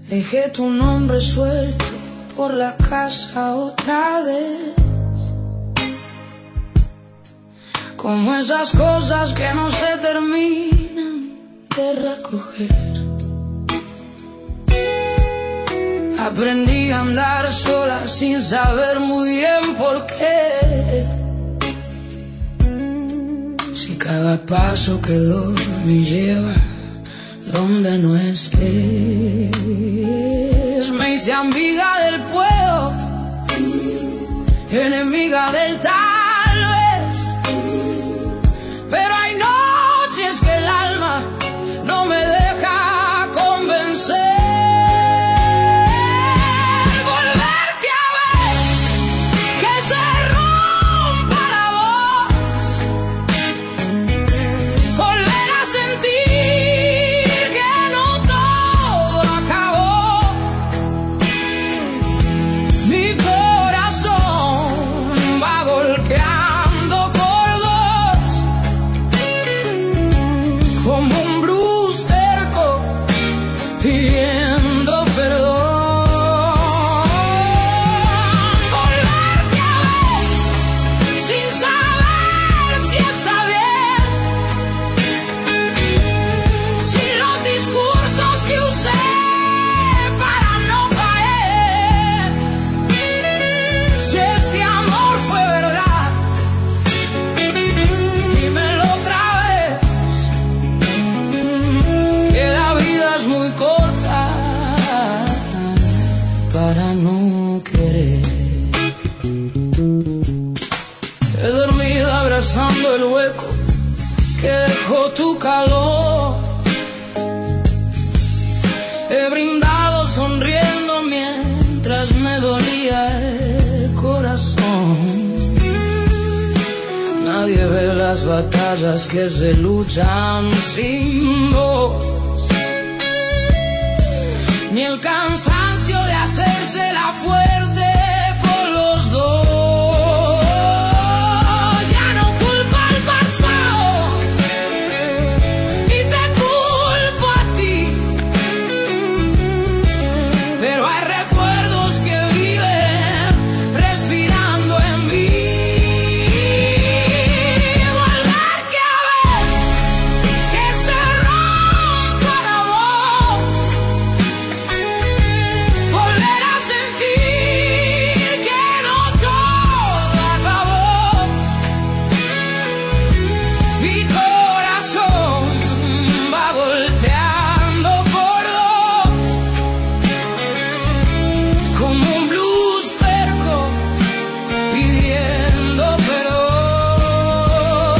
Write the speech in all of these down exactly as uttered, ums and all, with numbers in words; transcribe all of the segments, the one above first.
Dejé tu nombre suelto por la casa otra vez, como esas cosas que no se terminan de recoger. Aprendí a andar sola sin saber muy bien por qué, si cada paso que doy me lleva donde no estés. Me hice amiga del puedo, enemiga del tal vez, pero hay noches que el alma no me deja convencer. Volverte a ver, que se rompa la voz, volver a sentir que no todo acabó. Mi corazón va volteando por dos, como un blues terco pidiendo perdón. Volverte a ver sin saber si está bien, sin los discursos que usé para no caer. Si este amor fue verdad, dímelo otra vez, que la vida es muy corta para no querer. He dormido abrazando el hueco que dejó tu calor. He brindado sonriendo mientras me dolía el corazón. Nadie ve las batallas que se luchan sin voz, ni el cansancio de hacerse la fuerte por los dos. Ya no culpo al pasado y te culpo a ti, pero hay recuerdos que viven respirando en mí. Volverte a ver, que se rompa la voz, volver a sentir que no todo acabó. Mi corazón va volteando por dos, como un blues terco pidiendo perdón.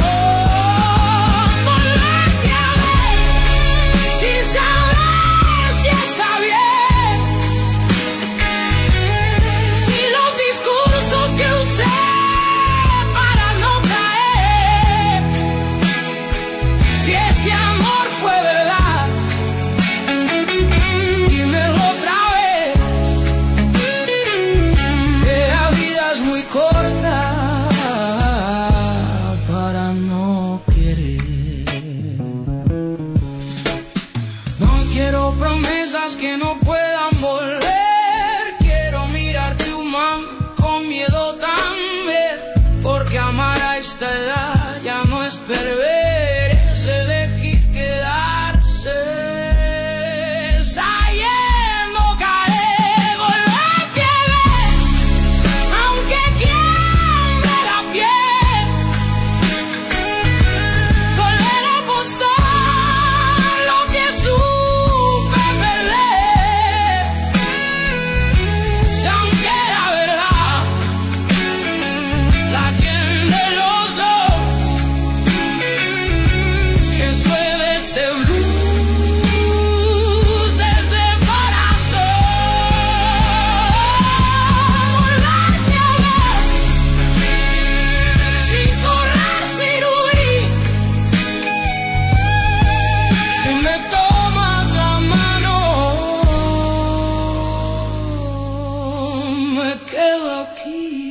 Volverte a ver sin saber si está bien, sin los discursos que usé para no caer. Si este amor fue verdad, dímelo otra vez, que la vida es muy corta para no querer. No quiero promesas que no puedan volver. Quiero mirarte humano con miedo también, porque amar a esta edad ya no es perder, es elegir quedarse sabiendo caer. Volverte a ver, aunque tiemble la piel, volver a apostar lo que supe perder. Si aunque la verdad la tiene los dos, que suene este blues desde el corazón. Volverte a ver, sin correr, sin huir, si me tomas la mano, me quedo aquí.